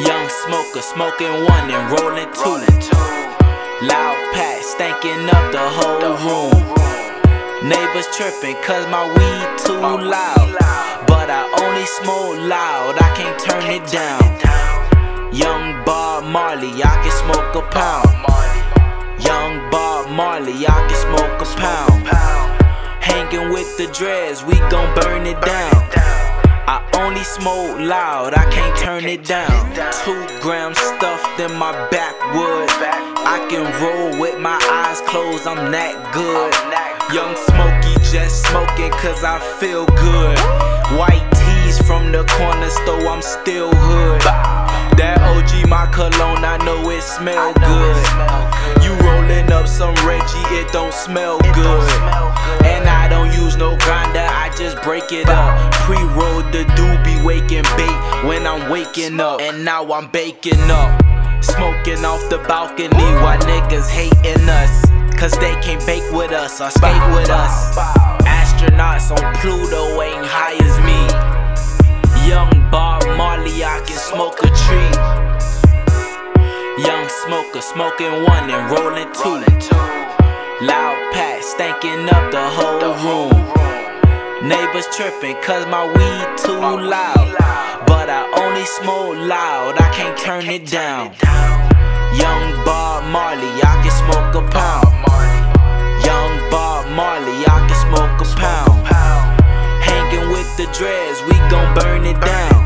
Young smoker, smoking one and rolling two. Loud pack, stanking up the whole room. Neighbors tripping cause my weed too loud, but I only smoke loud, I can't turn it down. Young Bob Marley, I can smoke a pound. Young Bob Marley, I can smoke a pound. Hanging with the dreads, we gon' burn it down. I only smoke loud, I can't turn it down. 2 grams stuffed in my backwood. I can roll with my eyes closed, I'm that good. Young Smokey just smoking cause I feel good. White tees from the corner store, I'm still hood. That OG, my cologne, I know it smell good. You rolling up some Reggie, it don't smell good. And I don't use no grinder, I just break it up. Pre-roll the doobie, waking bait when I'm waking up. And now I'm baking up, smoking off the balcony while niggas hating us, cause they can't bake with us or skate with us. Astronauts on Pluto ain't high as me. Young Bob Marley, I can smoke a tree. Young smoker, smoking one and rolling two. Loud pack, stanking up the whole room. Neighbors tripping cause my weed too loud, but I only smoke loud, I can't turn it down. Young Bob Marley, I can smoke a pound. Young Bob Marley, I can smoke a pound. Hanging with the dreads, we gon' burn it down.